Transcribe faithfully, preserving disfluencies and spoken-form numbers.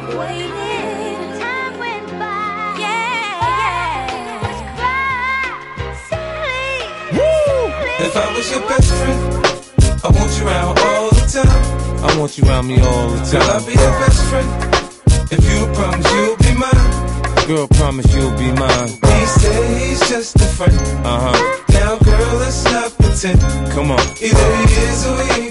waited, time went by. Yeah, yeah. Was cry, silly, silly. If I was your best friend, I want you around all the time. I want you around me all the time. Girl, I'll be your best friend. If you promise you'll be mine. Girl, promise you'll be mine. He said he's just a friend. Uh-huh. Now, girl, let's not pretend. Come on. Either he is or he